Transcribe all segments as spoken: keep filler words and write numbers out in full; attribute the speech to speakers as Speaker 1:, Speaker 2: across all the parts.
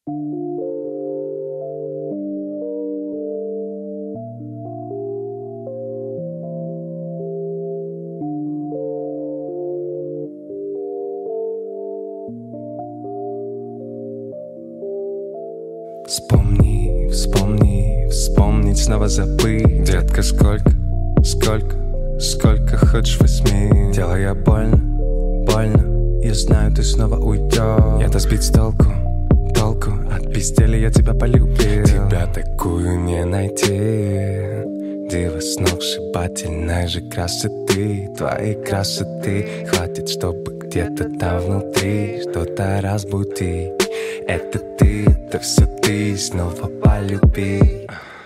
Speaker 1: Вспомни, вспомни, вспомнить, снова забыть. Детка, сколько, сколько, сколько хочешь возьми. Делая больно, больно, я знаю, ты снова уйдешь. Я-то сбит с толку, толку, от пиздели я тебя полюбил. Тебя такую не найти, дива сногсшибательной же красоты. Твоей красоты хватит, чтобы где-то там внутри что-то разбудить. Это ты, это все ты, снова полюби.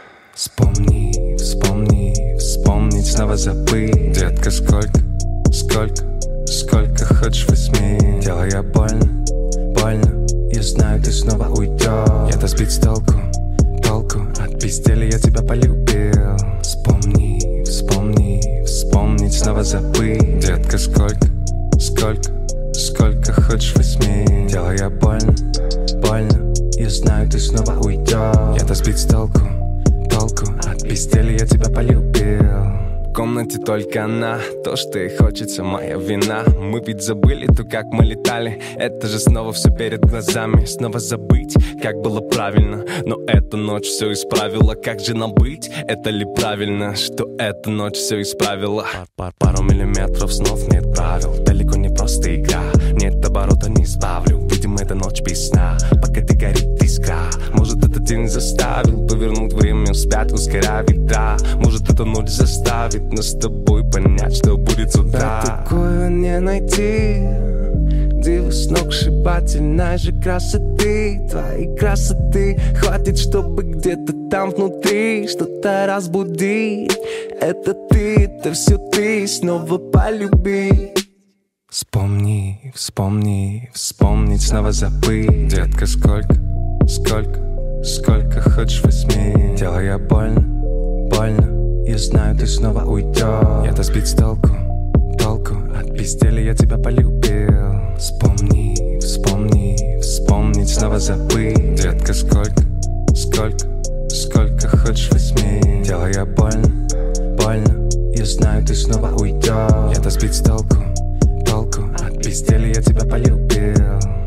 Speaker 1: Вспомни, вспомни, вспомнить, снова забыть. Детка, сколько, сколько, сколько хочешь возьми. Делая больно, больно, я знаю, ты снова уйдешь. Я-то сбит с толку, толку, от пиздели я тебя полюбил. Вспомни, вспомни, вспомнить, снова забыть. Детка, сколько, сколько, сколько хочешь возьми. Делая больно, больно, я знаю, ты снова уйдешь. Я-то сбит с толку, толку, от пиздели я тебя полюбил. В комнате только она, то, что ей хочется, моя вина. Мы ведь забыли то, как мы летали. Это же снова все перед глазами. Снова забыть, как было правильно. Но эта ночь все исправила. Как же нам быть? Это ли правильно, что эта ночь все исправила? Пар -пар Пару миллиметров снов нет правил. Далеко не просто игра, нет оборота, не избавлю. Видимо, эта ночь без сна, пока ты горит искра. Может, этот день заставил повернуть время вспять, ускоряя ветра. Может, эта ночь заставит нас с тобой понять, что будет с утра. Такое не найти, дива сногсшибательной же красоты. Твоей красоты хватит, чтобы где-то там внутри что-то разбудить. Это ты, это все ты, снова полюби. Вспомни, вспомни, вспомнить, снова забыть. Детка, сколько, сколько, сколько хочешь возьми. Делая больно, больно, я знаю, ты снова уйдешь. Я-то сбит с толку, толку, от пиздели я тебя полюбил. Вспомни, вспомни, вспомнить, снова забыть. Детка, сколько, сколько, сколько хочешь возьми. Делая больно, больно, я знаю, ты снова уйдешь. Я-то сбит с толку, толку, от пиздели я тебя полюбил.